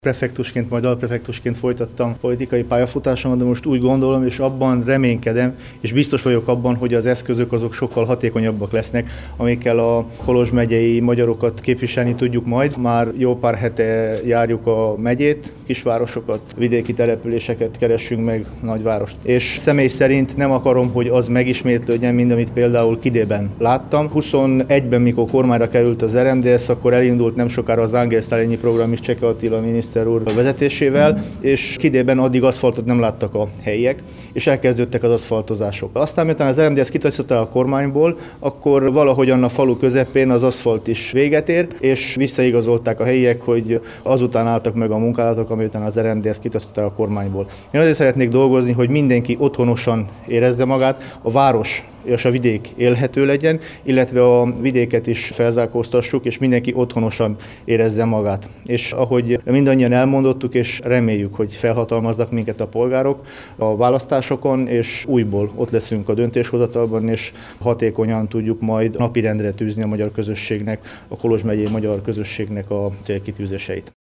Prefektusként, majd alprefektusként folytattam politikai pályafutásomat, de most úgy gondolom, és abban reménykedem, és biztos vagyok abban, hogy az eszközök azok sokkal hatékonyabbak lesznek, amikkel a Kolozs megyei magyarokat képviselni tudjuk majd. Már jó pár hete járjuk a megyét, kisvárosokat, vidéki településeket keressünk meg, nagyvárost. És személy szerint nem akarom, hogy az megismétlődjen, mint amit például Kidében láttam. 21-ben, mikor kormányra került az RMDSZ, akkor elindult nem sokára az Ángel Szálényi program is Cseke Attila miniszter úr vezetésével, és Kidében addig aszfaltot nem láttak a helyiek, és elkezdődtek az aszfaltozások. Aztán, miután az RMDSZ kitaszította a kormányból, akkor valahogyan a falu közepén az aszfalt is véget ér, és visszaigazolták a helyiek, hogy azután álltak meg a munkálatok, amiután az RMDSZ kitaszította a kormányból. Én azért szeretnék dolgozni, hogy mindenki otthonosan érezze magát, a város és a vidék élhető legyen, illetve a vidéket is felzárkóztassuk, és mindenki otthonosan érezze magát. És ahogy mindannyian elmondottuk, és reméljük, hogy felhatalmaznak minket a polgárok a választásokon, és újból ott leszünk a döntéshozatalban, és hatékonyan tudjuk majd napirendre tűzni a magyar közösségnek, a Kolozs megyei magyar közösségnek a célkitűzéseit.